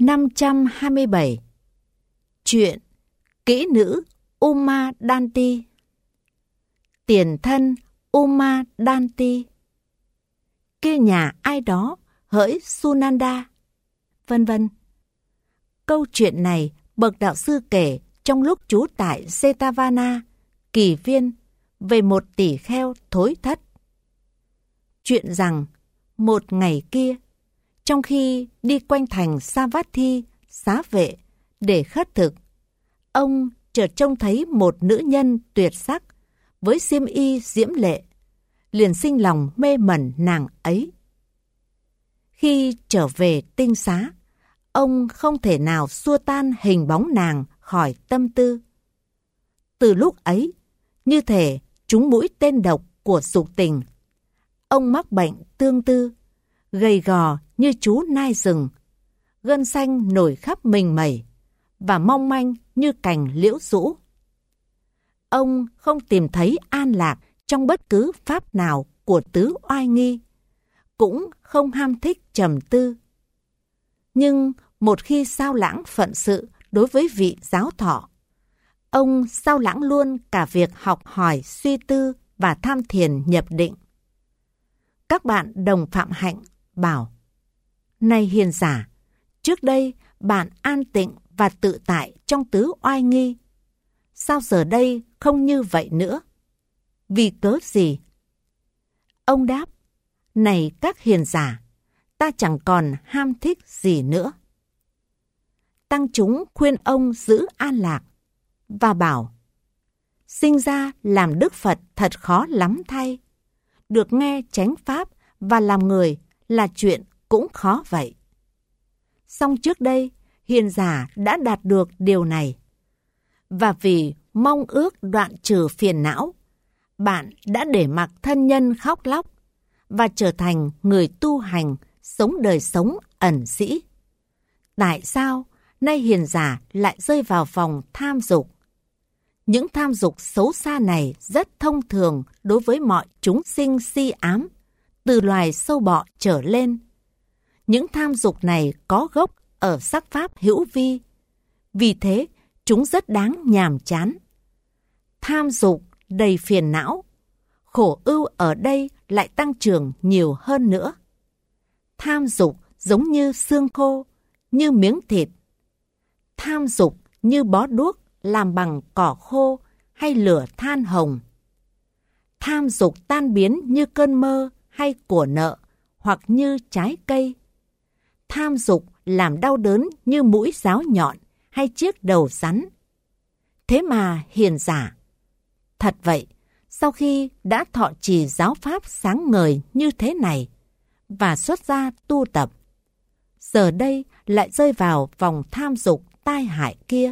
527. Chuyện kỹ nữ Uma Danti. Tiền thân Uma Danti. Kia nhà ai đó hỡi Sunanda, vân vân. Câu chuyện này bậc đạo sư kể trong lúc trú tại Jetavana, Kỳ Viên, về một tỷ kheo thối thất. Chuyện rằng một ngày kia, trong khi đi quanh thành Savatthi, xá vệ, để khất thực, ông chợt trông thấy một nữ nhân tuyệt sắc với xiêm y diễm lệ, liền sinh lòng mê mẩn nàng ấy. Khi trở về tinh xá, ông không thể nào xua tan hình bóng nàng khỏi tâm tư. Từ lúc ấy, như thể trúng mũi tên độc của dục tình, ông mắc bệnh tương tư, gầy gò như chú nai rừng, gân xanh nổi khắp mình mẩy và mong manh như cành liễu rũ. Ông không tìm thấy an lạc trong bất cứ pháp nào của tứ oai nghi, cũng không ham thích trầm tư. Nhưng một khi sao lãng phận sự đối với vị giáo thọ, ông sao lãng luôn cả việc học hỏi, suy tư và tham thiền nhập định. Các bạn đồng phạm hạnh bảo: này hiền giả, trước đây bạn an tịnh và tự tại trong tứ oai nghi, sao giờ đây không như vậy nữa? Vì cớ gì? Ông đáp: này các hiền giả, ta chẳng còn ham thích gì nữa. Tăng chúng khuyên ông giữ an lạc và bảo: sinh ra làm Đức Phật thật khó lắm thay. Được nghe chánh pháp và làm người là chuyện cũng khó vậy. Song trước đây, hiền giả đã đạt được điều này. Và vì mong ước đoạn trừ phiền não, bạn đã để mặc thân nhân khóc lóc và trở thành người tu hành, sống đời sống ẩn sĩ. Tại sao nay hiền giả lại rơi vào vòng tham dục? Những tham dục xấu xa này rất thông thường đối với mọi chúng sinh si ám, từ loài sâu bọ trở lên. Những tham dục này có gốc ở sắc pháp hữu vi, vì thế chúng rất đáng nhàm chán. Tham dục đầy phiền não, khổ ưu ở đây lại tăng trưởng nhiều hơn nữa. Tham dục giống như xương khô, như miếng thịt. Tham dục như bó đuốc làm bằng cỏ khô hay lửa than hồng. Tham dục tan biến như cơn mơ hay của nợ, hoặc như trái cây. Tham dục làm đau đớn như mũi giáo nhọn hay chiếc đầu rắn. Thế mà hiền giả, thật vậy, sau khi đã thọ trì giáo pháp sáng ngời như thế này và xuất gia tu tập, giờ đây lại rơi vào vòng tham dục tai hại kia.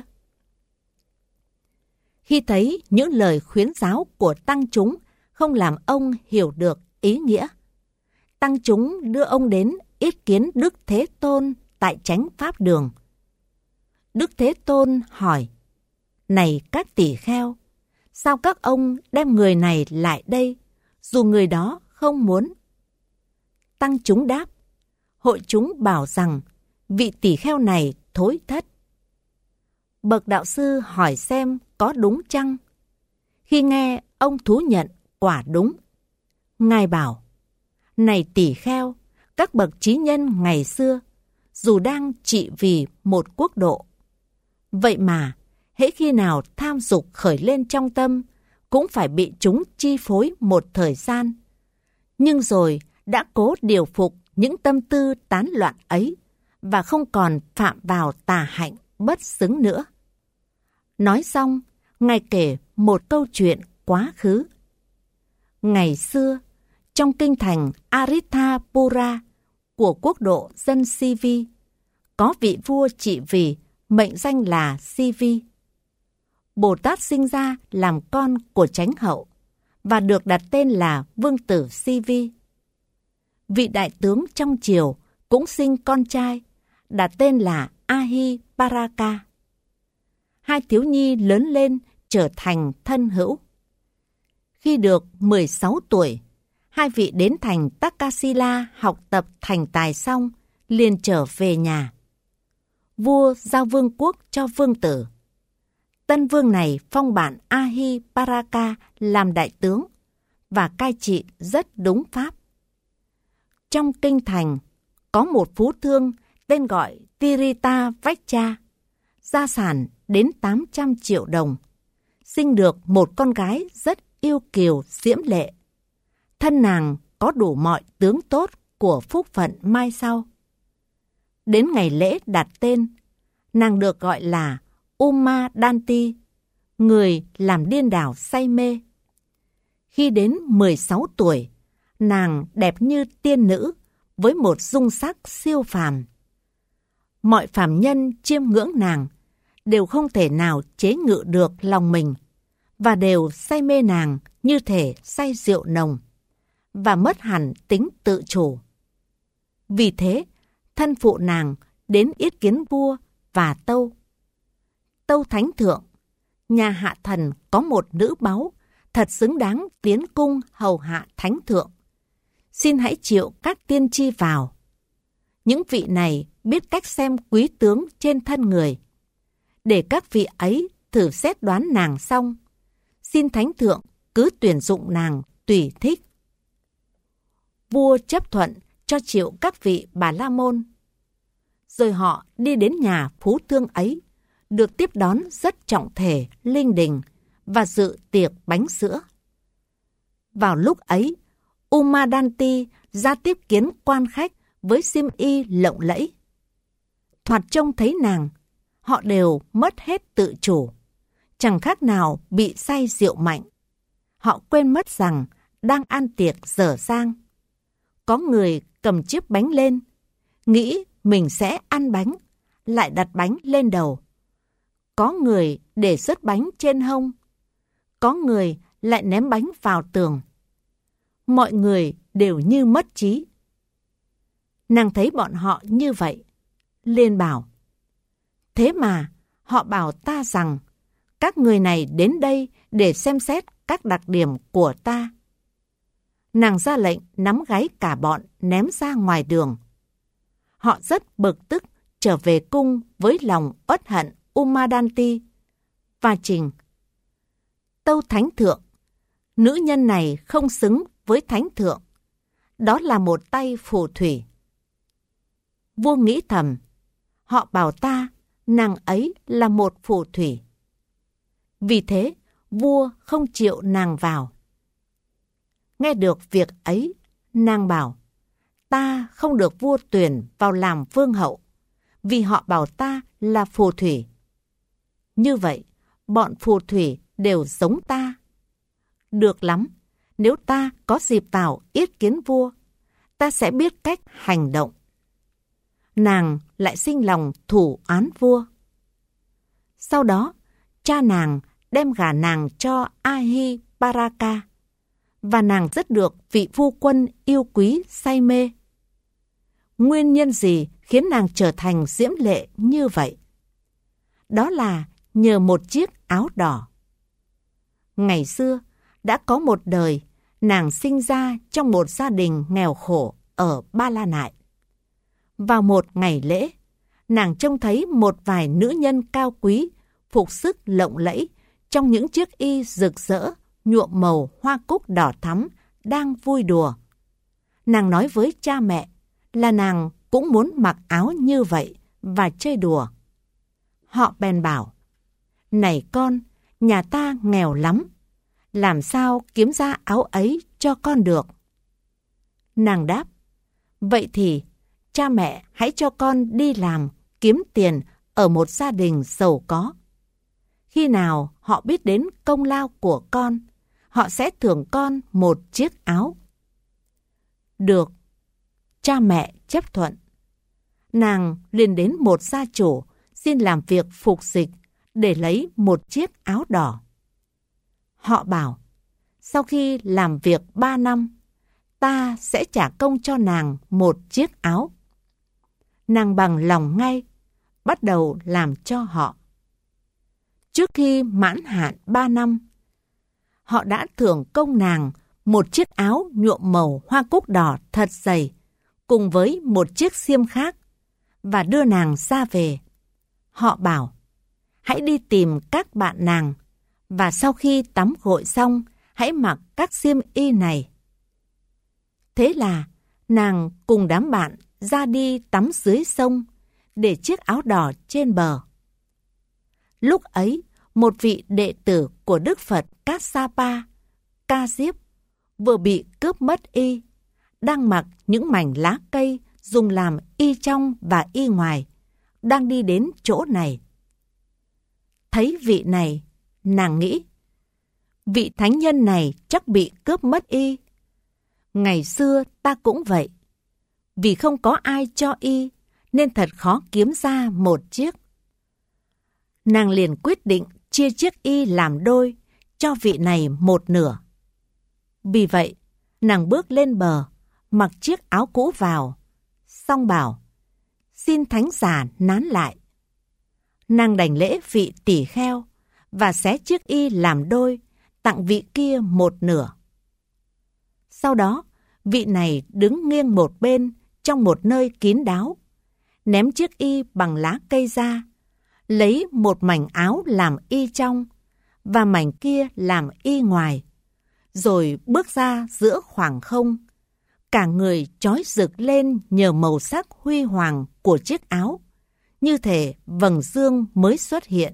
Khi thấy những lời khuyến giáo của tăng chúng không làm ông hiểu được ý nghĩa, tăng chúng đưa ông đến yết kiến Đức Thế Tôn tại Chánh Pháp Đường. Đức Thế Tôn hỏi: này các tỷ kheo, sao các ông đem người này lại đây, dù người đó không muốn? Tăng chúng đáp: hội chúng bảo rằng vị tỷ kheo này thối thất. Bậc đạo sư hỏi xem có đúng chăng? Khi nghe, ông thú nhận quả đúng. Ngài bảo: này tỷ kheo, các bậc trí nhân ngày xưa, dù đang trị vì một quốc độ, vậy mà hễ khi nào tham dục khởi lên trong tâm, cũng phải bị chúng chi phối một thời gian. Nhưng rồi đã cố điều phục những tâm tư tán loạn ấy, và không còn phạm vào tà hạnh bất xứng nữa. Nói xong, Ngài kể một câu chuyện quá khứ. Ngày xưa, trong kinh thành Aritthapura của quốc độ dân Sivi, có vị vua trị vì mệnh danh là Sivi. Bồ Tát sinh ra làm con của chánh hậu và được đặt tên là Vương tử Sivi. Vị đại tướng trong triều cũng sinh con trai, đặt tên là Ahiparaka. Hai thiếu nhi lớn lên trở thành thân hữu. Khi được 16 tuổi, hai vị đến thành Takasila học tập thành tài xong, liền trở về nhà. vua giao vương quốc cho vương tử. Tân vương này phong bạn Ahiparaka làm đại tướng và cai trị rất đúng pháp. Trong kinh thành có một phú thương tên gọi Tirita Vajcha, gia sản đến 800 triệu đồng, sinh được một con gái rất yêu kiều diễm lệ. Thân nàng có đủ mọi tướng tốt của phúc phận mai sau. Đến ngày lễ đặt tên, nàng được gọi là Uma Danti, người làm điên đảo say mê. Khi đến 16 tuổi, nàng đẹp như tiên nữ với một dung sắc siêu phàm. Mọi phàm nhân chiêm ngưỡng nàng đều không thể nào chế ngự được lòng mình và đều say mê nàng như thể say rượu nồng và mất hẳn tính tự chủ. Vì thế, thân phụ nàng đến yết kiến vua và tâu. Tâu thánh thượng, nhà hạ thần có một nữ báu thật xứng đáng tiến cung hầu hạ thánh thượng. Xin hãy triệu các tiên tri vào. Những vị này biết cách xem quý tướng trên thân người. Để các vị ấy thử xét đoán nàng xong, xin thánh thượng cứ tuyển dụng nàng tùy thích. Vua chấp thuận cho triệu các vị Bà La Môn. Rồi họ đi đến nhà phú thương ấy, được tiếp đón rất trọng thể, linh đình và dự tiệc bánh sữa. Vào lúc ấy, Umadanti ra tiếp kiến quan khách với xiêm y lộng lẫy. Thoạt trông thấy nàng, họ đều mất hết tự chủ, chẳng khác nào bị say rượu mạnh. Họ quên mất rằng đang ăn tiệc dở dang. Có người cầm chiếc bánh lên, nghĩ mình sẽ ăn bánh, lại đặt bánh lên đầu. Có người để rớt bánh trên hông, có người lại ném bánh vào tường. Mọi người đều như mất trí. Nàng thấy bọn họ như vậy, liền bảo: thế mà họ bảo ta rằng các người này đến đây để xem xét các đặc điểm của ta. Nàng ra lệnh nắm gáy cả bọn ném ra ngoài đường. Họ rất bực tức trở về cung với lòng uất hận Umadanti và trình: tâu thánh thượng, nữ nhân này không xứng với thánh thượng. Đó là một tay phù thủy. Vua nghĩ thầm: họ bảo ta nàng ấy là một phù thủy. Vì thế, vua không chịu nàng vào. Nghe được việc ấy, nàng bảo: ta không được vua tuyển vào làm vương hậu, vì họ bảo ta là phù thủy. Như vậy, bọn phù thủy đều giống ta. Được lắm, nếu ta có dịp vào yết kiến vua, ta sẽ biết cách hành động. Nàng lại sinh lòng thù oán vua. Sau đó, cha nàng đem gả nàng cho Ahiparaka, và nàng rất được vị phu quân yêu quý say mê. Nguyên nhân gì khiến nàng trở thành diễm lệ như vậy? Đó là nhờ một chiếc áo đỏ. Ngày xưa, đã có một đời, nàng sinh ra trong một gia đình nghèo khổ ở Ba La Nại. Vào một ngày lễ, nàng trông thấy một vài nữ nhân cao quý, phục sức lộng lẫy, trong những chiếc y rực rỡ, nhuộm màu hoa cúc đỏ thắm, đang vui đùa. Nàng nói với cha mẹ là nàng cũng muốn mặc áo như vậy và chơi đùa. Họ bèn bảo: này con, nhà ta nghèo lắm, làm sao kiếm ra áo ấy cho con được? Nàng đáp: vậy thì cha mẹ hãy cho con đi làm kiếm tiền ở một gia đình giàu có. Khi nào họ biết đến công lao của con, họ sẽ thưởng con một chiếc áo. Được, cha mẹ chấp thuận. Nàng liền đến một gia chủ xin làm việc phục dịch để lấy một chiếc áo đỏ. Họ bảo: sau khi làm việc 3 năm, ta sẽ trả công cho nàng một chiếc áo. Nàng bằng lòng ngay, bắt đầu làm cho họ. Trước khi mãn hạn 3 năm, họ đã thưởng công nàng một chiếc áo nhuộm màu hoa cúc đỏ thật dày, cùng với một chiếc xiêm khác, và đưa nàng ra về. Họ bảo, hãy đi tìm các bạn nàng, và sau khi tắm gội xong, hãy mặc các xiêm y này. Thế là nàng cùng đám bạn ra đi tắm dưới sông, để chiếc áo đỏ trên bờ. Lúc ấy, một vị đệ tử của Đức Phật Kassapa, Ca Diếp, vừa bị cướp mất y, đang mặc những mảnh lá cây dùng làm y trong và y ngoài, đang đi đến chỗ này. Thấy vị này, nàng nghĩ, vị thánh nhân này chắc bị cướp mất y. Ngày xưa ta cũng vậy, vì không có ai cho y, nên thật khó kiếm ra một chiếc. Nàng liền quyết định chia chiếc y làm đôi, cho vị này một nửa. Vì vậy, nàng bước lên bờ, mặc chiếc áo cũ vào, xong bảo, xin thánh giả nán lại. Nàng đảnh lễ vị tỷ kheo, và xé chiếc y làm đôi, tặng vị kia một nửa. Sau đó, vị này đứng nghiêng một bên trong một nơi kín đáo, ném chiếc y bằng lá cây ra, lấy một mảnh áo làm y trong, và mảnh kia làm y ngoài, rồi bước ra giữa khoảng không. Cả người chói rực lên nhờ màu sắc huy hoàng của chiếc áo, như thể vầng dương mới xuất hiện.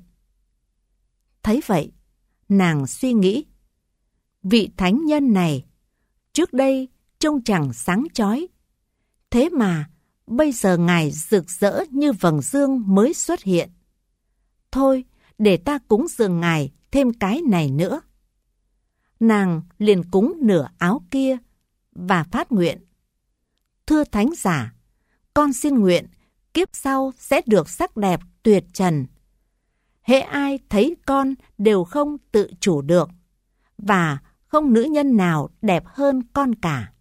Thấy vậy, nàng suy nghĩ, vị thánh nhân này, trước đây trông chẳng sáng chói, thế mà bây giờ ngài rực rỡ như vầng dương mới xuất hiện. Thôi, để ta cúng dường ngài thêm cái này nữa. Nàng liền cúng nửa áo kia và phát nguyện, thưa thánh giả, con xin nguyện kiếp sau sẽ được sắc đẹp tuyệt trần. Hễ ai thấy con đều không tự chủ được, và không nữ nhân nào đẹp hơn con cả.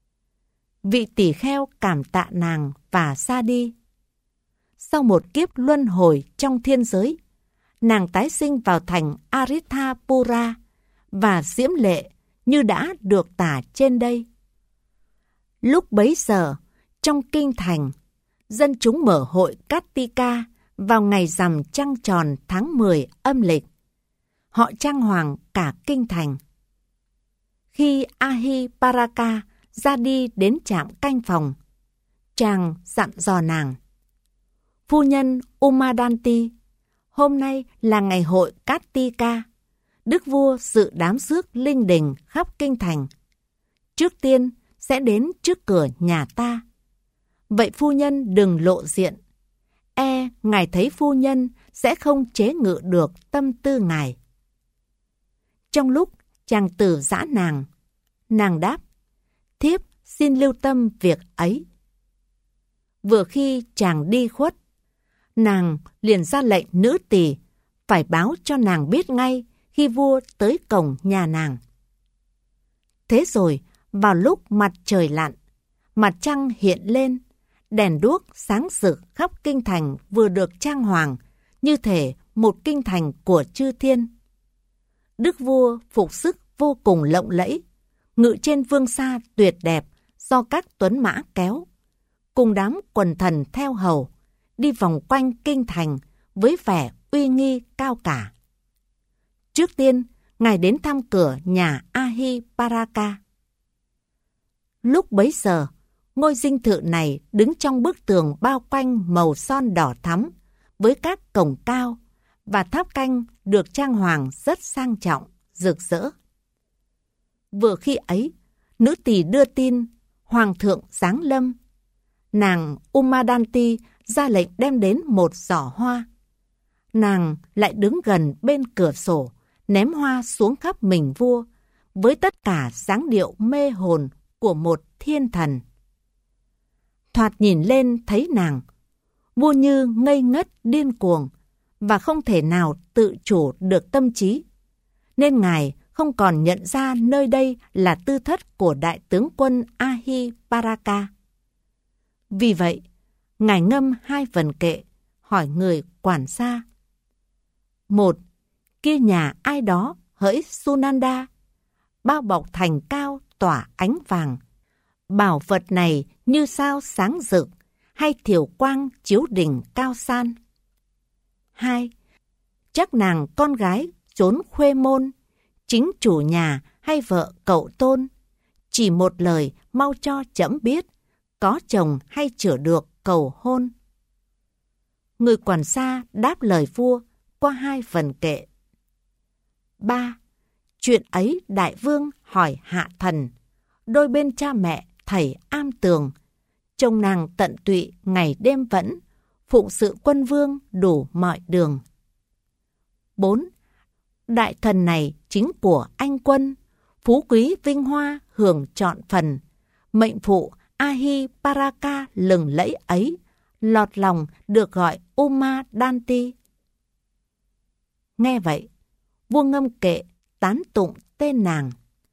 Vị tỷ kheo cảm tạ nàng và xa đi. Sau một kiếp luân hồi trong thiên giới, nàng tái sinh vào thành Aritthapura và diễm lệ như đã được tả trên đây. Lúc bấy giờ, trong kinh thành, dân chúng mở hội Kartika vào ngày rằm trăng tròn tháng 10 âm lịch. Họ trang hoàng cả kinh thành. Khi Ahiparaka ra đi đến trạm canh phòng, chàng dặn dò nàng, phu nhân Umadanti, hôm nay là ngày hội Kartika. Đức vua dự đám rước linh đình khắp kinh thành. Trước tiên sẽ đến trước cửa nhà ta. Vậy phu nhân đừng lộ diện. Ngài thấy phu nhân sẽ không chế ngự được tâm tư ngài. Trong lúc chàng từ giã nàng đáp, thiếp xin lưu tâm việc ấy. Vừa khi chàng đi khuất, nàng liền ra lệnh nữ tỳ phải báo cho nàng biết ngay khi vua tới cổng nhà nàng. Thế rồi, vào lúc mặt trời lặn, mặt trăng hiện lên, đèn đuốc sáng rực khắp kinh thành vừa được trang hoàng, như thể một kinh thành của chư thiên. Đức vua phục sức vô cùng lộng lẫy, ngự trên vương sa tuyệt đẹp do các tuấn mã kéo, cùng đám quần thần theo hầu, đi vòng quanh kinh thành với vẻ uy nghi cao cả. Trước tiên, ngài đến thăm cửa nhà Ahiparaka. Lúc bấy giờ, ngôi dinh thự này đứng trong bức tường bao quanh màu son đỏ thắm, với các cổng cao, và tháp canh được trang hoàng rất sang trọng, rực rỡ. Vừa khi ấy, nữ tỳ đưa tin, hoàng thượng giáng lâm. Nàng Umadanti ra lệnh đem đến một giỏ hoa. Nàng lại đứng gần bên cửa sổ, ném hoa xuống khắp mình vua, với tất cả dáng điệu mê hồn của một thiên thần. Thoạt nhìn lên thấy nàng, vua như ngây ngất điên cuồng, và không thể nào tự chủ được tâm trí, nên ngài không còn nhận ra nơi đây là tư thất của đại tướng quân Ahiparaka. Vì vậy, ngài ngâm 2 vần kệ, hỏi người quản gia. 1. Kia nhà ai đó hỡi Sunanda, bao bọc thành cao tỏa ánh vàng. Bảo vật này như sao sáng rực, hay thiểu quang chiếu đỉnh cao san. 2. Chắc nàng con gái trốn khuê môn, chính chủ nhà hay vợ cậu tôn, chỉ một lời mau cho trẫm biết, có chồng hay chữa được cầu hôn. Người quản gia đáp lời vua qua 2 phần kệ. 3. Chuyện ấy đại vương hỏi hạ thần, đôi bên cha mẹ thầy am tường, chồng nàng tận tụy ngày đêm vẫn, phụng sự quân vương đủ mọi đường. 4. Đại thần này chính của anh quân, phú quý vinh hoa hưởng trọn phần, mệnh phụ Ahiparaka lừng lẫy ấy, lọt lòng được gọi Uma Danti. Nghe vậy, vua ngâm kệ tán tụng tên nàng.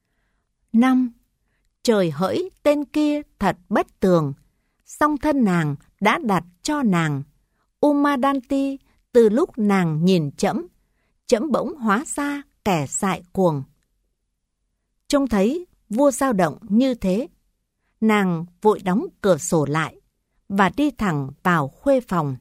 5. Trời hỡi tên kia thật bất tường, song thân nàng đã đặt cho nàng. Uma Danti từ lúc nàng nhìn trẫm, trẫm bỗng hóa ra kẻ dại cuồng. Trông thấy vua dao động như thế, nàng vội đóng cửa sổ lại và đi thẳng vào khuê phòng.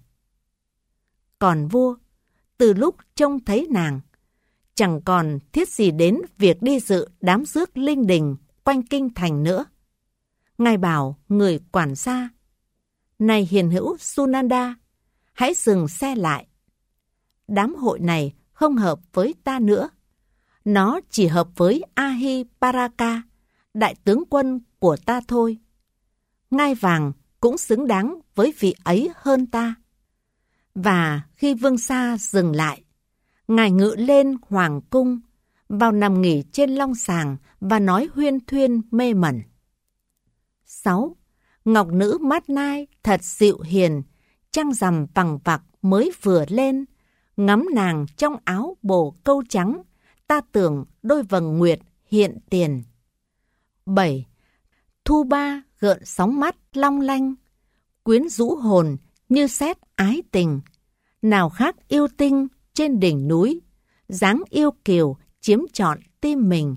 Còn vua, từ lúc trông thấy nàng, chẳng còn thiết gì đến việc đi dự đám rước linh đình quanh kinh thành nữa. Ngài bảo người quản gia, này hiền hữu Sunanda, hãy dừng xe lại. Đám hội này không hợp với ta nữa. Nó chỉ hợp với Ahiparaka, đại tướng quân của ta thôi. Ngai vàng cũng xứng đáng với vị ấy hơn ta. Và khi vương gia dừng lại, ngài ngự lên hoàng cung, vào nằm nghỉ trên long sàng và nói huyên thuyên mê mẩn. 6. Ngọc nữ mát nai thật dịu hiền, trăng rằm vằng vặc mới vừa lên, ngắm nàng trong áo bồ câu trắng, ta tưởng đôi vầng nguyệt hiện tiền. 7. Thu ba gợn sóng mắt long lanh, quyến rũ hồn như sét ái tình, nào khác yêu tinh trên đỉnh núi, dáng yêu kiều chiếm trọn tim mình.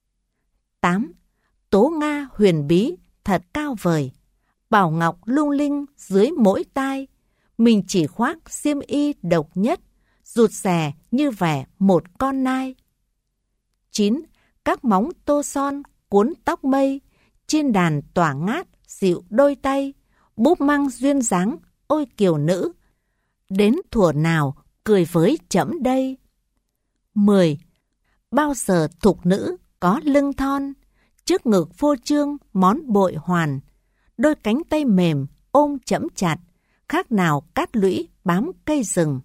8. Tố nga huyền bí thật cao vời, bảo ngọc lung linh dưới mỗi tai, mình chỉ khoác xiêm y độc nhất, rụt rè như vẻ một con nai. 9. Các móng tô son cuốn tóc mây, trên đàn tỏa ngát dịu đôi tay, búp măng duyên dáng ôi kiều nữ, đến thuở nào cười với trẫm đây. 10. Bao giờ thục nữ có lưng thon, trước ngực phô trương món bội hoàn, đôi cánh tay mềm ôm trẫm chặt, khác nào cát lũy bám cây rừng.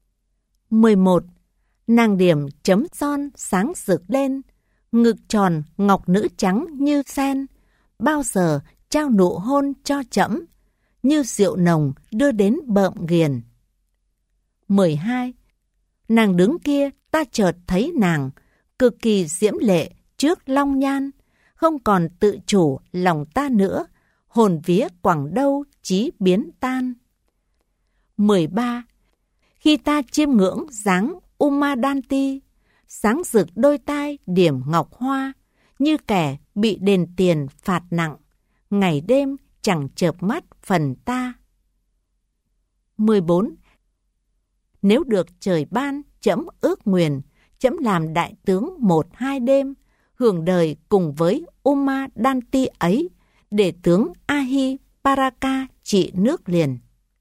11. Nàng điểm chấm son sáng rực lên, ngực tròn ngọc nữ trắng như sen, bao giờ trao nụ hôn cho trẫm, như rượu nồng đưa đến bợm ghiền. 12. Nàng đứng kia ta chợt thấy nàng, cực kỳ diễm lệ trước long nhan, không còn tự chủ lòng ta nữa, hồn vía quẳng đâu chí biến tan. 13. Khi ta chiêm ngưỡng dáng Uma Danti, sáng rực đôi tai điểm ngọc hoa, như kẻ bị đền tiền phạt nặng, ngày đêm chẳng chợp mắt phần ta. 14. Nếu được trời ban, trẫm ước nguyền, trẫm làm đại tướng 1-2 đêm, hưởng đời cùng với Uma Danti ấy, để tướng Ahiparaka trị nước liền.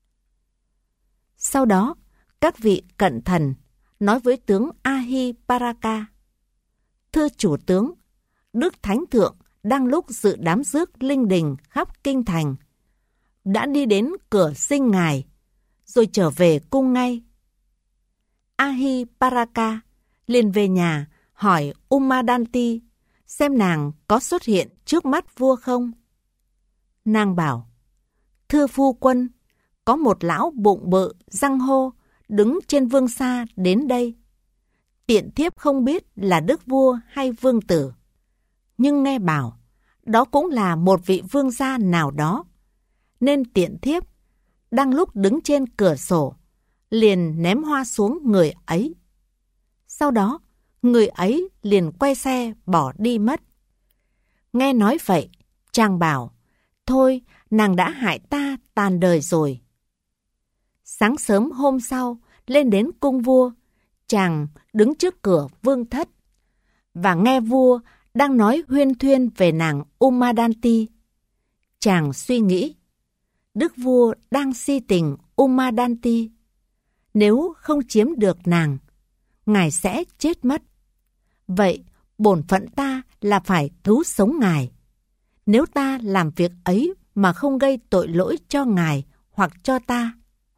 Sau đó, các vị cận thần nói với tướng Ahiparaka: Thưa chủ tướng, Đức Thánh Thượng đang lúc dự đám rước linh đình khắp kinh thành, đã đi đến cửa sinh ngài, rồi trở về cung ngay. Ahiparaka liền về nhà hỏi Uma Danti xem nàng có xuất hiện trước mắt vua không. Nàng bảo: Thưa phu quân, có một lão bụng bự răng hô đứng trên vương xa đến đây. Tiện thiếp không biết là đức vua hay vương tử, nhưng nghe bảo đó cũng là một vị vương gia nào đó, nên tiện thiếp đang lúc đứng trên cửa sổ liền ném hoa xuống người ấy. Sau đó người ấy liền quay xe bỏ đi mất. Nghe nói vậy, chàng bảo: Thôi, nàng đã hại ta tàn đời rồi. Sáng sớm hôm sau, lên đến cung vua, chàng đứng trước cửa vương thất và nghe vua đang nói huyên thuyên về nàng Umadanti. Chàng suy nghĩ, đức vua đang si tình Umadanti. Nếu không chiếm được nàng, ngài sẽ chết mất. Vậy bổn phận ta là phải cứu sống ngài. Nếu ta làm việc ấy mà không gây tội lỗi cho ngài hoặc cho ta.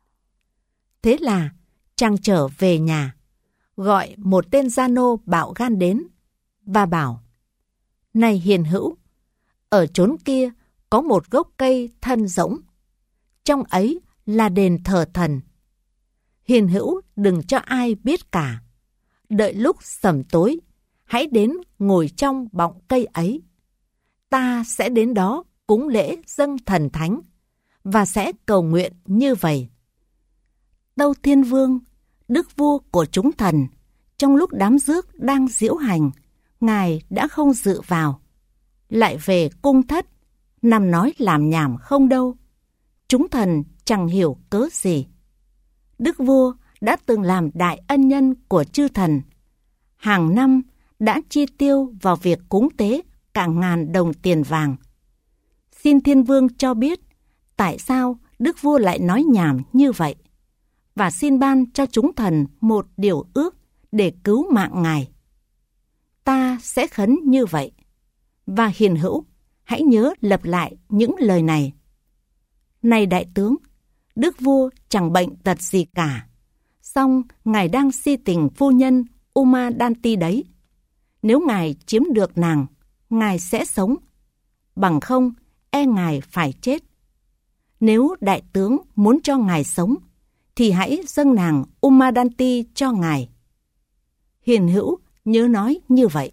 Thế là chàng trở về nhà, gọi một tên gia nô bạo gan đến và bảo: Này hiền hữu, ở chốn kia có một gốc cây thân rỗng, trong ấy là đền thờ thần. Hiền hữu đừng cho ai biết cả. Đợi lúc sẩm tối, hãy đến ngồi trong bọng cây ấy. Ta sẽ đến đó cúng lễ dâng thần thánh và sẽ cầu nguyện như vậy. Tâu Thiên Vương, đức vua của chúng thần, trong lúc đám rước đang diễu hành, ngài đã không dự vào. Lại về cung thất, nằm nói làm nhảm không đâu. Chúng thần chẳng hiểu cớ gì. Đức vua đã từng làm đại ân nhân của chư thần. Hàng năm đã chi tiêu vào việc cúng tế cả ngàn đồng tiền vàng. Xin Thiên Vương cho biết tại sao đức vua lại nói nhảm như vậy, và xin ban cho chúng thần một điều ước để cứu mạng ngài. Ta sẽ khấn như vậy, và hiền hữu hãy nhớ lặp lại những lời này. Này đại tướng, đức vua chẳng bệnh tật gì cả, song ngài đang si tình phu nhân Umadanti đấy. Nếu ngài chiếm được nàng, ngài sẽ sống, bằng không e ngài phải chết. Nếu đại tướng muốn cho ngài sống, thì hãy dâng nàng Umadanti cho ngài. Hiền hữu nhớ nói như vậy.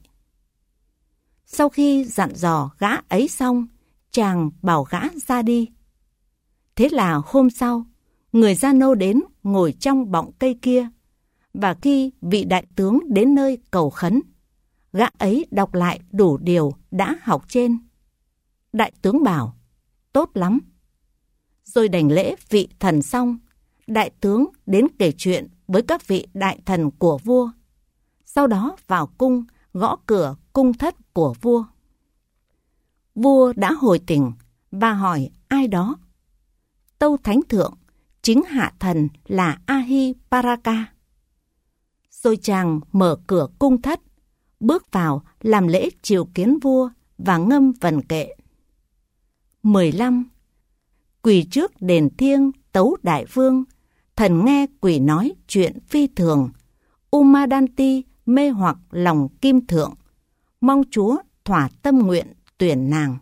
Sau khi dặn dò gã ấy xong, chàng bảo gã ra đi. Thế là hôm sau, người gia nô đến ngồi trong bọng cây kia, và khi vị đại tướng đến nơi cầu khấn, gã ấy đọc lại đủ điều đã học trên. Đại tướng bảo, tốt lắm. Rồi đảnh lễ vị thần xong, đại tướng đến kể chuyện với các vị đại thần của vua. Sau đó vào cung gõ cửa cung thất của vua. Vua đã hồi tỉnh và hỏi ai đó. Tâu Thánh Thượng, chính hạ thần là Ahiparaka. Rồi chàng mở cửa cung thất, bước vào làm lễ triều kiến vua và ngâm vần kệ. 15. Quỳ trước đền thiêng tấu đại vương, thần nghe quỷ nói chuyện phi thường. Umadanti mê hoặc lòng kim thượng, mong Chúa thỏa tâm nguyện tuyển nàng.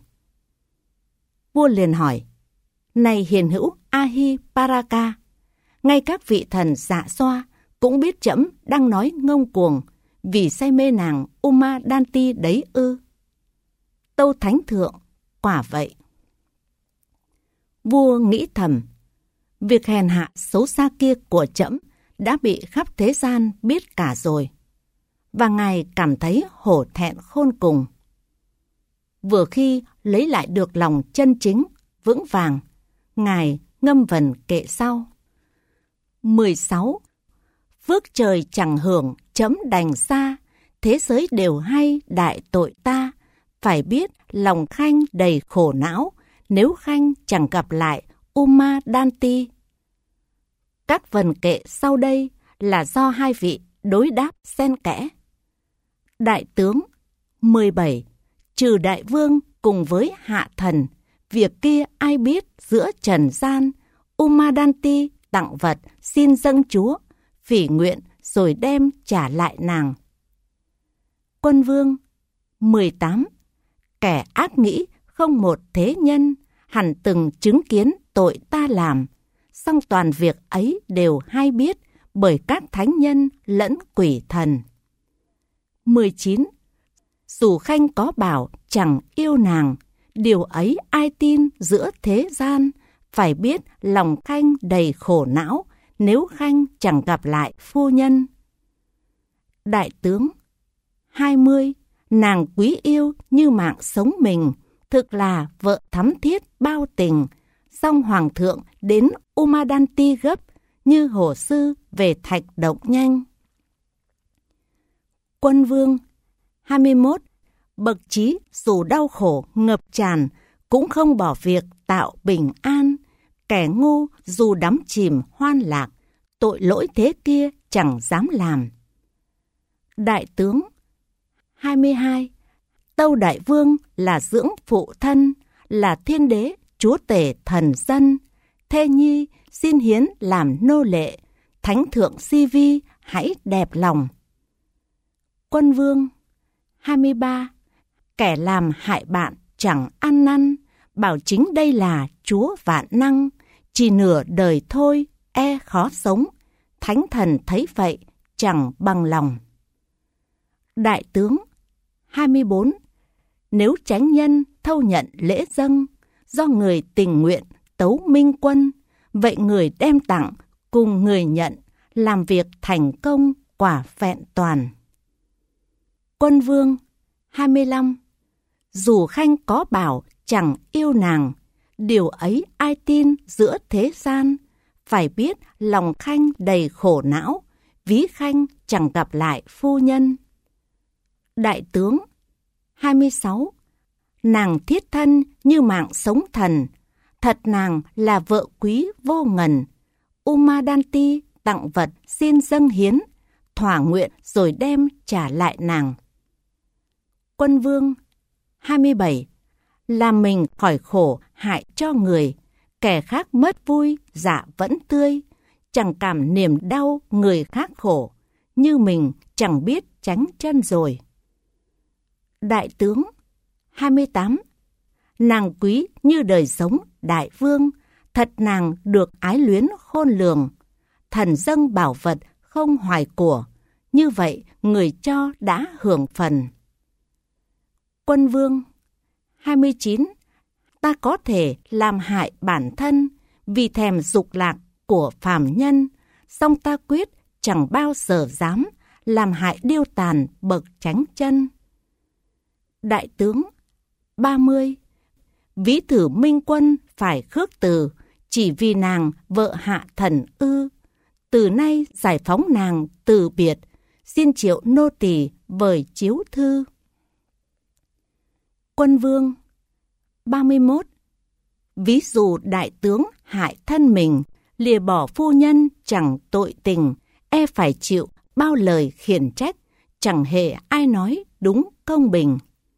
Vua liền hỏi, này hiền hữu Ahiparaka, ngay các vị thần dạ xoa cũng biết trẫm đang nói ngông cuồng vì say mê nàng Umadanti đấy ư? Tâu Thánh Thượng, quả vậy. Vua nghĩ thầm, việc hèn hạ xấu xa kia của trẫm đã bị khắp thế gian biết cả rồi, và ngài cảm thấy hổ thẹn khôn cùng. Vừa khi lấy lại được lòng chân chính, vững vàng, ngài ngâm vần kệ sau. 16. Phước trời chẳng hưởng, trẫm đành xa, thế giới đều hay đại tội ta, phải biết lòng khanh đầy khổ não, nếu khanh chẳng gặp lại Umadanti. Các vần kệ sau đây là do hai vị đối đáp xen kẽ. Đại tướng 17. Trừ đại vương cùng với hạ thần, việc kia ai biết giữa trần gian, Umadanti tặng vật xin dâng Chúa, phỉ nguyện rồi đem trả lại nàng. Quân vương 18. Kẻ ác nghĩ không một thế nhân, hẳn từng chứng kiến tội ta làm, song toàn việc ấy đều hay biết bởi các thánh nhân lẫn quỷ thần. 19. Dù khanh có bảo chẳng yêu nàng, điều ấy ai tin giữa thế gian, phải biết lòng khanh đầy khổ não, nếu khanh chẳng gặp lại phu nhân. Đại tướng 20. Nàng quý yêu như mạng sống mình, thực là vợ thắm thiết bao tình, song hoàng thượng đến Umadanti gấp, như hồ sư về thạch động nhanh. Quân vương 21. Bậc trí dù đau khổ ngập tràn cũng không bỏ việc tạo bình an. Kẻ ngu dù đắm chìm hoan lạc, tội lỗi thế kia chẳng dám làm. Đại tướng 22. Tâu đại vương là dưỡng phụ thân, là thiên đế chúa tể thần dân. Thê nhi xin hiến làm nô lệ, thánh thượng si vi hãy đẹp lòng. Quân vương 23. Kẻ làm hại bạn chẳng ăn năn, bảo chính đây là chúa vạn năng. Chỉ nửa đời thôi e khó sống, thánh thần thấy vậy chẳng bằng lòng. Đại tướng 24. Nếu chánh nhân thâu nhận lễ dâng, do người tình nguyện tấu minh quân, vậy người đem tặng cùng người nhận, làm việc thành công quả vẹn toàn. Quân vương 25. Dù khanh có bảo chẳng yêu nàng, điều ấy ai tin giữa thế gian. Phải biết lòng khanh đầy khổ não, ví khanh chẳng gặp lại phu nhân. Đại tướng 26. Nàng thiết thân như mạng sống thần, thật nàng là vợ quý vô ngần. Umadanti tặng vật xin dâng hiến, thỏa nguyện rồi đem trả lại nàng. Quân vương 27. Làm mình khỏi khổ hại cho người, kẻ khác mất vui dạ vẫn tươi. Chẳng cảm niềm đau người khác khổ, như mình chẳng biết tránh chân rồi. Đại tướng 28. Nàng quý như đời sống đại vương, thật nàng được ái luyến khôn lường. Thần dâng bảo vật không hoài của, như vậy người cho đã hưởng phần. Quân vương 29. Ta có thể làm hại bản thân vì thèm dục lạc của phàm nhân, song ta quyết chẳng bao giờ dám làm hại điêu tàn bậc chánh chân. Đại tướng 30. Ví thử minh quân phải khước từ, chỉ vì nàng vợ hạ thần ư. Từ nay giải phóng nàng từ biệt, xin triệu nô tỳ vời chiếu thư. Quân vương 31. Ví dụ đại tướng hại thân mình, lìa bỏ phu nhân chẳng tội tình, e phải chịu bao lời khiển trách, chẳng hề ai nói đúng công bình.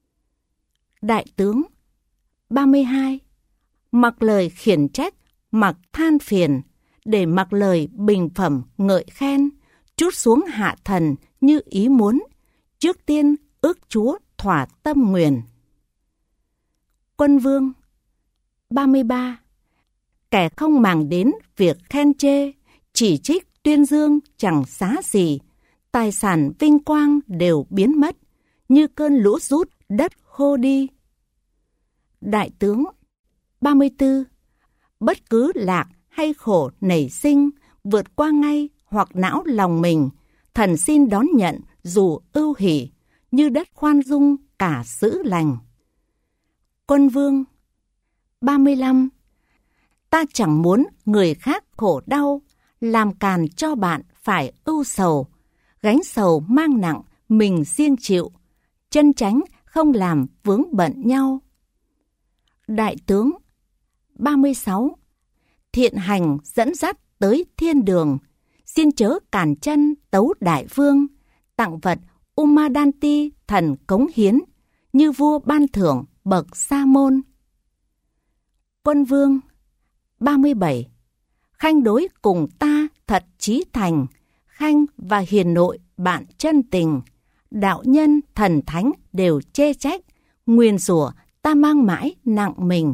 Đại tướng 32. Mặc lời khiển trách, mặc than phiền, để mặc lời bình phẩm ngợi khen, trút xuống hạ thần như ý muốn, trước tiên ước chúa thỏa tâm nguyền. Quân vương 33. Kẻ không màng đến việc khen chê, chỉ trích tuyên dương chẳng xá gì, tài sản vinh quang đều biến mất, như cơn lũ rút đất khô đi. Đại tướng 34. Bất cứ lạc hay khổ nảy sinh, vượt qua ngay hoặc não lòng mình, thần xin đón nhận dù ưu hỷ, như đất khoan dung cả dữ lành. Quân vương 35. Ta chẳng muốn người khác khổ đau, làm càn cho bạn phải ưu sầu, gánh sầu mang nặng mình riêng chịu, chân chánh không làm vướng bận nhau. Đại tướng 36. Thiện hành dẫn dắt tới thiên đường, xin chớ cản chân tấu đại vương, tặng vật Umadanti thần cống hiến, như vua ban thưởng bậc sa môn. Quân vương 37. Khanh đối cùng ta thật chí thành, khanh và hiền nội bạn chân tình, đạo nhân thần thánh đều chê trách, nguyền rủa ta mang mãi nặng mình.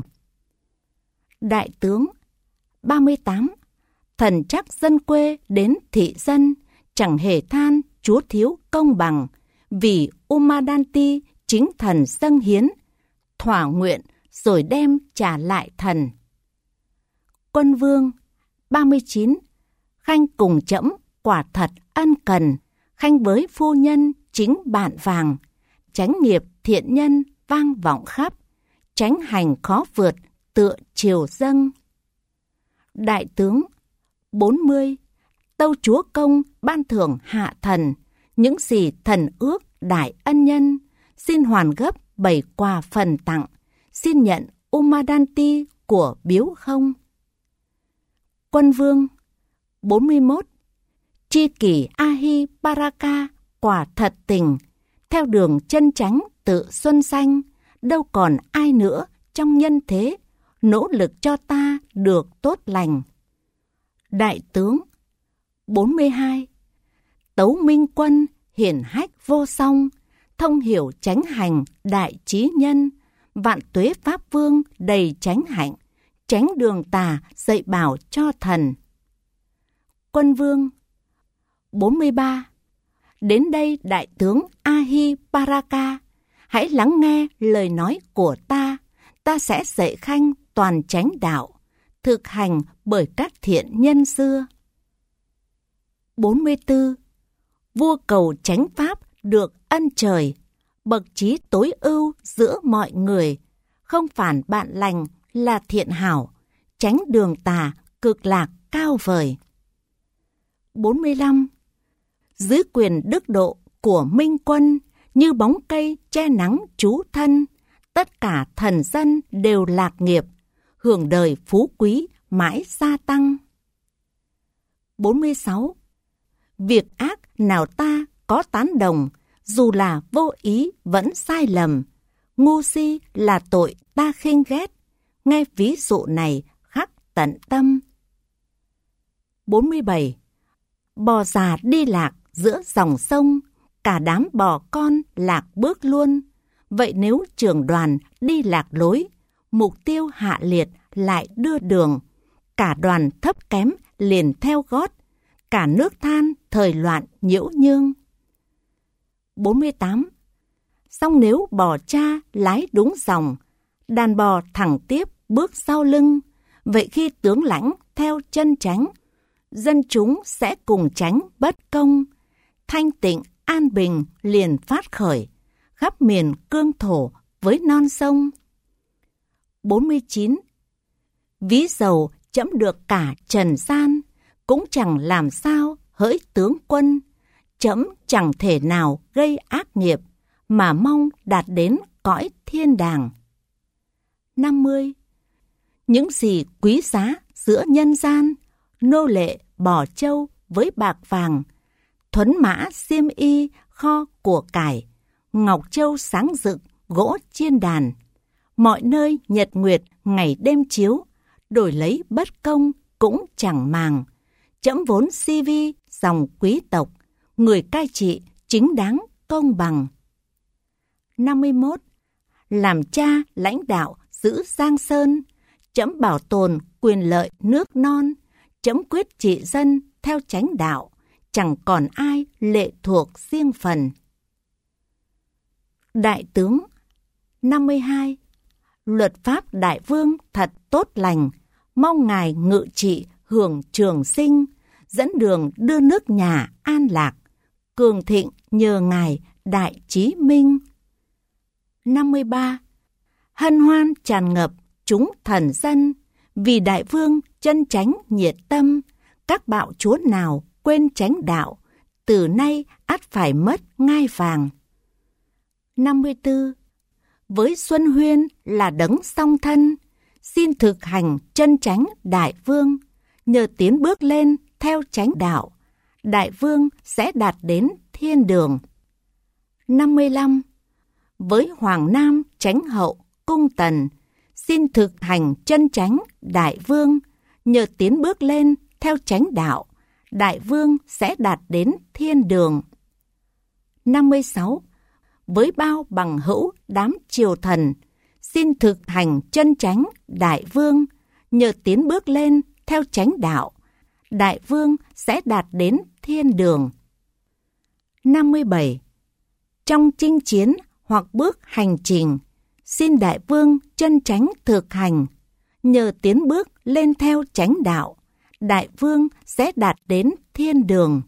Đại tướng 38. Thần chắc dân quê đến thị dân, chẳng hề than chúa thiếu công bằng, vì Umadanti chính thần dâng hiến, thỏa nguyện rồi đem trả lại thần. Quân vương 39. Khanh cùng trẫm quả thật ân cần, khanh với phu nhân chính bạn vàng, chánh nghiệp thiện nhân vang vọng khắp, tránh hành khó vượt tựa triều dâng. Đại tướng 40. Tâu Chúa Công ban thưởng hạ thần, những gì thần ước đại ân nhân, xin hoàn gấp 7 quà phần tặng, xin nhận Umadanti của biếu không. Quân vương. 41. Tri kỷ Ahiparaka quả thật tình, theo đường chân chánh tự xuân xanh, đâu còn ai nữa trong nhân thế, nỗ lực cho ta được tốt lành. Đại tướng. 42. Tấu Minh Quân hiển hách vô song, thông hiểu chánh hành đại trí nhân, vạn tuế pháp vương đầy chánh hạnh, tránh đường tà dạy bảo cho thần. Quân vương. 43. Đến đây đại tướng Ahiparaka, hãy lắng nghe lời nói của ta sẽ dạy khanh toàn chánh đạo, thực hành bởi các thiện nhân xưa. 44. Vua cầu chánh pháp được ân trời, bậc trí tối ưu giữa mọi người, không phản bạn lành là thiện hảo, tránh đường tà cực lạc cao vời. 45. Dưới quyền đức độ của Minh Quân, như bóng cây che nắng trú thân, tất cả thần dân đều lạc nghiệp, hưởng đời phú quý mãi gia tăng. 46. Việc ác nào ta có tán đồng, dù là vô ý vẫn sai lầm, ngu si là tội ta khinh ghét, nghe ví dụ này khắc tận tâm. 47. Bò già đi lạc giữa dòng sông, cả đám bò con lạc bước luôn, vậy nếu trưởng đoàn đi lạc lối, mục tiêu hạ liệt lại đưa đường, cả đoàn thấp kém liền theo gót, cả nước than thời loạn nhiễu nhương. 48. Song nếu bò cha lái đúng dòng, đàn bò thẳng tiếp bước sau lưng, vậy khi tướng lãnh theo chân chánh, dân chúng sẽ cùng tránh bất công, thanh tịnh an bình liền phát khởi, khắp miền cương thổ với non sông. 49. Ví dầu chẫm được cả trần gian, cũng chẳng làm sao hỡi tướng quân, chẫm chẳng thể nào gây ác nghiệp, mà mong đạt đến cõi thiên đàng. 50. Những gì quý giá giữa nhân gian, nô lệ bò trâu với bạc vàng, thuấn mã xiêm y kho của cải, ngọc châu sáng rực gỗ chiên đàn, mọi nơi nhật nguyệt ngày đêm chiếu, đổi lấy bất công cũng chẳng màng, trẫm vốn si vi dòng quý tộc, người cai trị chính đáng công bằng. 51. Làm cha lãnh đạo giữ giang sơn, trẫm bảo tồn quyền lợi nước non, trẫm quyết trị dân theo chánh đạo, chẳng còn ai lệ thuộc riêng phần. Đại tướng. 52. Luật pháp đại vương thật tốt lành, mong ngài ngự trị hưởng trường sinh, dẫn đường đưa nước nhà an lạc, cường thịnh nhờ ngài đại chí minh. 53. Hân hoan tràn ngập chúng thần dân, vì đại vương chân chánh nhiệt tâm, các bạo chúa nào quên chánh đạo, từ nay ắt phải mất ngai vàng. 54. Với Xuân Huyên là đấng song thân, xin thực hành chân chánh đại vương, nhờ tiến bước lên theo chánh đạo, đại vương sẽ đạt đến thiên đường. 55. Với Hoàng Nam chánh hậu cung tần, xin thực hành chân chánh đại vương, nhờ tiến bước lên theo chánh đạo, đại vương sẽ đạt đến thiên đường. 56. Với bao bằng hữu đám triều thần, xin thực hành chân chánh đại vương, nhờ tiến bước lên theo chánh đạo, đại vương sẽ đạt đến thiên đường. 57. Trong chinh chiến hoặc bước hành trình, xin đại vương chân chánh thực hành, nhờ tiến bước lên theo chánh đạo, đại vương sẽ đạt đến thiên đường.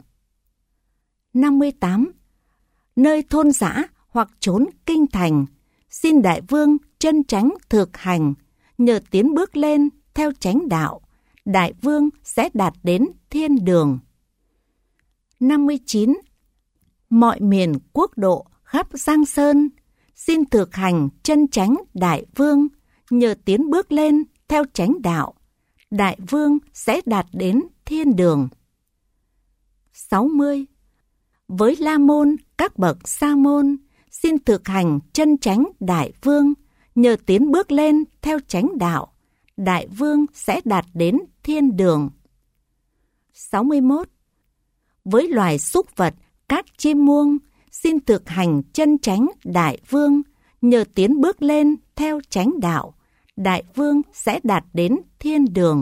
58. Nơi thôn dã hoặc trốn kinh thành, xin đại vương chân chánh thực hành, nhờ tiến bước lên theo chánh đạo, Đại vương sẽ đạt đến thiên đường. 59. Mọi miền quốc độ khắp Giang Sơn, xin thực hành chân chánh đại vương, nhờ tiến bước lên theo chánh đạo, đại vương sẽ đạt đến thiên đường. 60. Với La Môn, các bậc Sa Môn, xin thực hành chân chánh đại vương, nhờ tiến bước lên theo chánh đạo, đại vương sẽ đạt đến thiên đường. 61. Với loài súc vật, các chim muông, xin thực hành chân chánh đại vương, nhờ tiến bước lên theo chánh đạo, đại vương sẽ đạt đến thiên đường.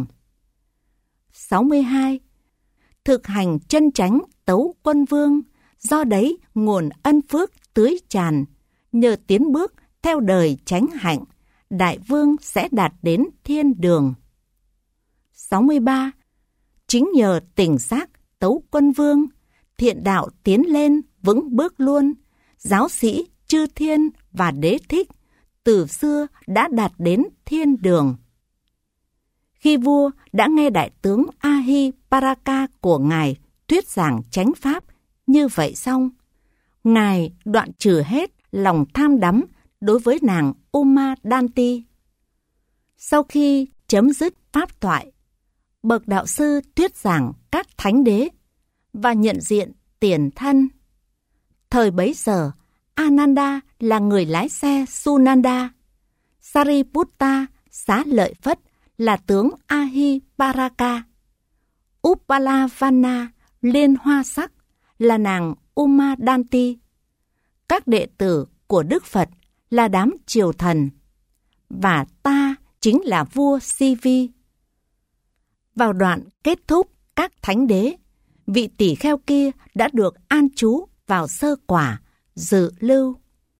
62. Thực hành chân chánh tấu quân vương, do đấy nguồn ân phước tưới tràn, nhờ tiến bước theo đời chánh hạnh, đại vương sẽ đạt đến thiên đường. 63. Chính nhờ tỉnh giác tấu quân vương, thiện đạo tiến lên vững bước luôn, giáo sĩ, chư thiên và đế thích từ xưa đã đạt đến thiên đường. Khi vua đã nghe đại tướng Ahiparaka của ngài thuyết giảng chánh pháp như vậy xong, ngài đoạn trừ hết lòng tham đắm đối với nàng Uma Danti. Sau khi chấm dứt pháp thoại, bậc đạo sư thuyết giảng các thánh đế và nhận diện tiền thân. Thời bấy giờ, Ananda là người lái xe Sunanda, Sariputta Xá Lợi Phất là tướng Ahiparaka, Uppalavana Liên Hoa Sắc là nàng Uma Danti. Các đệ tử của Đức Phật là đám triều thần, và ta chính là vua Si-vi. Vào đoạn kết thúc các thánh đế, vị tỷ kheo kia đã được an trú vào sơ quả, dự lưu.